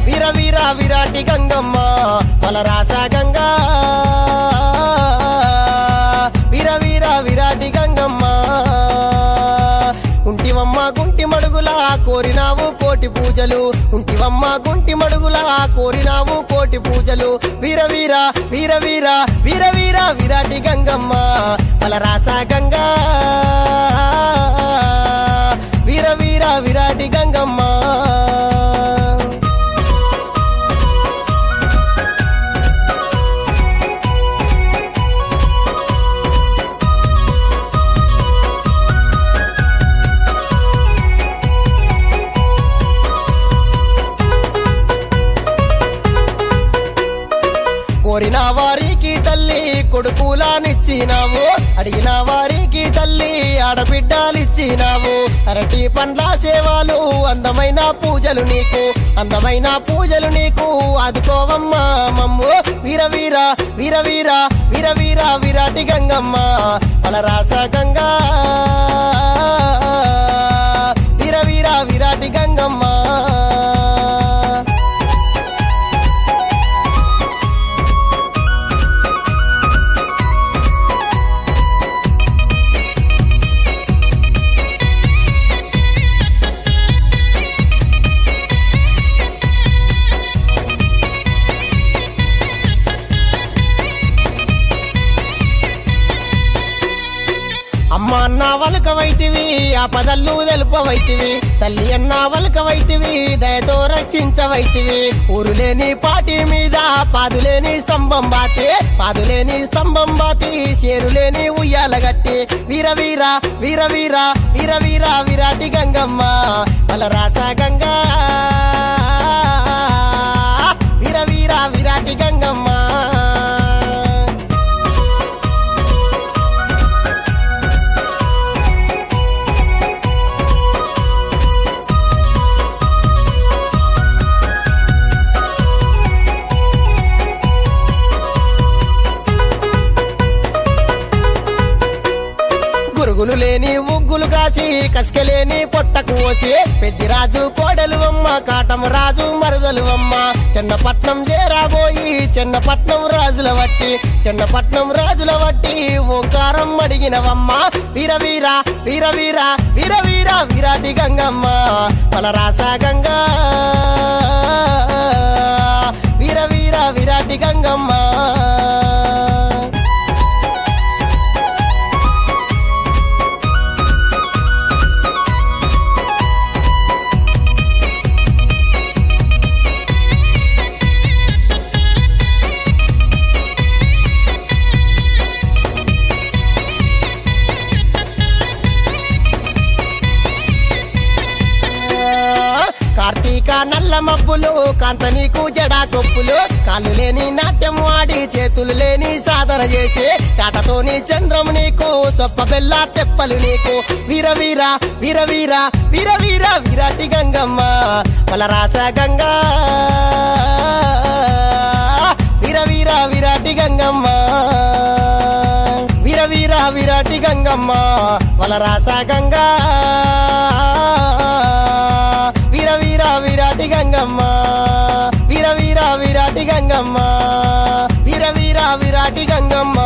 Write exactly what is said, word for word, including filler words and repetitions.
వీర వీర విరాటి గంగమ్మ వలరాస గంగా వీర వీర విరాటి గంగమ్మ ఉంటివమ్మ గుంటి మడుగులా కోరినావు కోటి పూజలు ఉంటివమ్మ గుంటి మడుగులా కోరినావు కోటి పూజలు వీర వీర వీర వీర వీర వీర విరాటి గంగమ్మ వలరాస గంగా వీర వీర విరాటి గంగమ్మ కోరిన వారికి తల్లి కొడుకులానిచ్చినావు అడిగిన వారికి తల్లి ఆడబిడ్డలిచ్చినావు అరటి పండ్ల సేవలు అందమైన పూజలు నీకు అందమైన పూజలు నీకు ఆదుకోవమ్మా మమ్ము వీర వీర వీర వీర వీర వీర విరాటి గంగమ్మ వలరాస గంగా వీర వీర విరాటి గంగమ్మ అమ్మ అన్న వలకవైతివి ఆ పదల్లు తెలుపవైతివి తల్లి అన్న వలకవైతివి దయతో రక్షించవైతివి ఊరులేని పాటి మీద పాదులేని స్తంభం బాతి పాదులేని స్తంభం బాతి చేరులేని ఉయ్యాల గట్టి వీర వీర వీర వీర వీర వీర విరాటి గంగమ్మ వలరాస గంగా వీర వీర విరాటి గంగమ్మ గురుగులు లేని ఉగ్గులు కాసి కసికలేని పొట్టకు పోసి పెద్దిరాజు కోడలు అమ్మ కాటం రాజు మరదలు అమ్మ చిన్నపట్నం చేరాబోయి చిన్నపట్నం రాజుల వట్టి చిన్నపట్నం రాజుల వట్టి ఓంకారం అడిగినవమ్మ వీర వీర వీర వీర వీర వీర విరాటి గంగమ్మ వలరాస గంగా వీర వీర విరాటి గంగమ్మ కార్తీక నల్ల మబ్బులు కాంత నీకు జడా కొప్పులు కాళ్ళు లేని నాట్యం ఆడి చేతులు లేని సాధన చేసి కాటతోని చంద్రం నీకు సొప్ప బెల్ల తెప్పలు నీకు వీర వీర వీర వీర వీర వీర విరాటి గంగమ్మ వలరాస గంగా వీర వీర విరాటి గంగమ్మ వీర వీర విరాటి గంగమ్మ వలరాస గంగా వీర వీర విరాటి గంగమ్మ వీర వీర విరాటి గంగమ్మ వీర వీర విరాటి గంగమ్మ